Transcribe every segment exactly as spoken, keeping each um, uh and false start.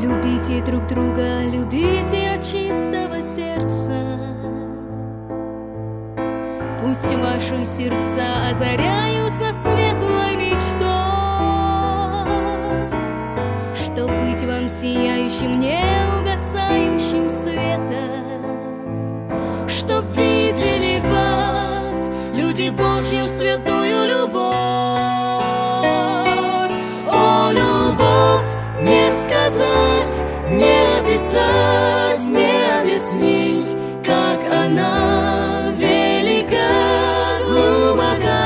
Любите друг друга, любите от чистого сердца. Пусть ваши сердца озаряются светлой мечтой, чтоб быть вам сияющим, неугасающим светом, чтоб видели вас люди Божью святую любовь. О, любовь не сказать, не описать, не объяснить, как она велика, глубока.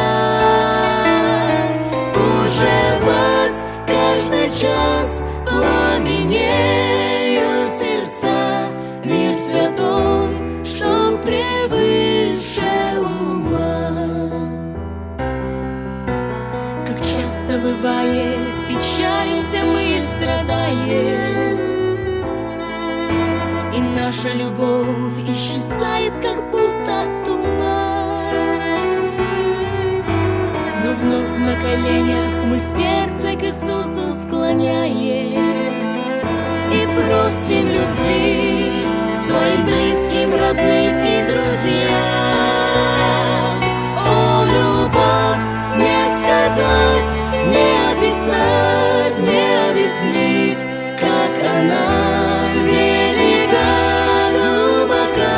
Уже вас каждый час пламенеют сердца, мир святой, что превыше ума. Как часто бывает, печалимся мы и страдаем, и наша любовь исчезает, как будто туман. Но вновь на коленях мы сердце к Иисусу склоняем и просим любви своим близким, родным и друзьям. О, любовь не сказать, не описать, не объяснить, как она велика, глубока.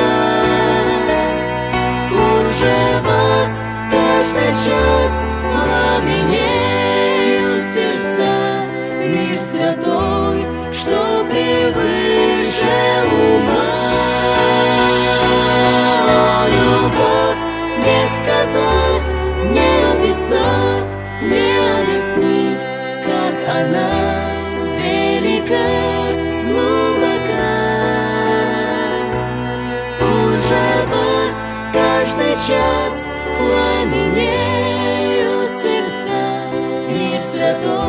Пусть же вас каждый час пламенеют сердца, мир святой, что превыше ума. Любовь не сказать, не описать, не объяснить, как она велика, глубока. Пусть же вас каждый час пламенеют сердца, мир святой,